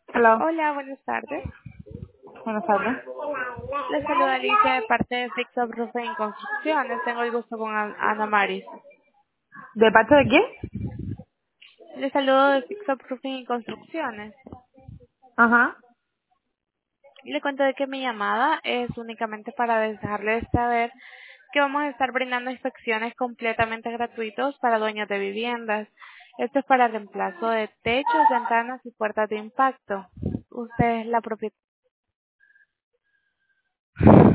Hola, Hola, buenas tardes. buenas tardes. Les saluda Alicia de parte de Fix Up Roofing Construcciones. Tengo el gusto con Ana Maris. ¿De parte de quién? Les saludo de Fix Up Roofing Construcciones. Ajá. Le cuento de que mi llamada es únicamente para dejarles saber que vamos a estar brindando inspecciones completamente gratuitos para dueños de viviendas. Esto es para reemplazo de techos, ventanas y puertas de impacto. Usted es la propietaria.